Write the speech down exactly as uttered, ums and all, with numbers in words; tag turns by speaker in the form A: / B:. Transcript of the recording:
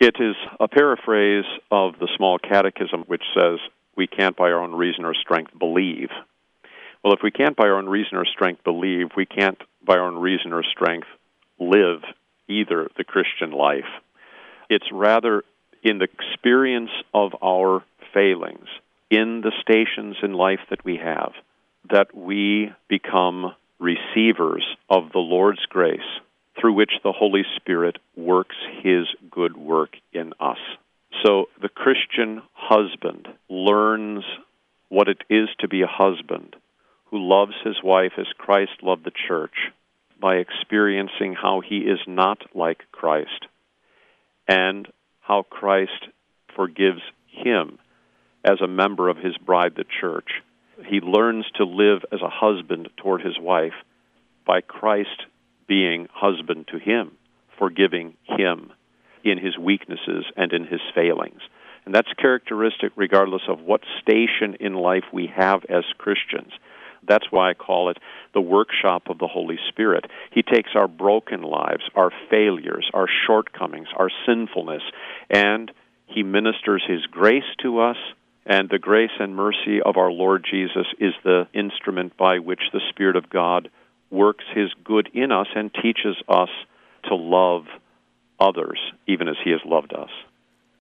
A: It is a paraphrase of the Small Catechism, which says, we can't by our own reason or strength believe. Well, if we can't by our own reason or strength believe, we can't by our own reason or strength live either the Christian life. It's rather in the experience of our failings, in the stations in life that we have, that we become receivers of the Lord's grace, through which the Holy Spirit works His good work in us. So the Christian husband learns what it is to be a husband who loves his wife as Christ loved the church by experiencing how he is not like Christ and how Christ forgives him as a member of his bride, the church. He learns to live as a husband toward his wife by Christ being husband to him, forgiving him in his weaknesses and in his failings. And that's characteristic regardless of what station in life we have as Christians. That's why I call it the workshop of the Holy Spirit. He takes our broken lives, our failures, our shortcomings, our sinfulness, and He ministers His grace to us, and the grace and mercy of our Lord Jesus is the instrument by which the Spirit of God works His good in us and teaches us to love others, even as He has loved us.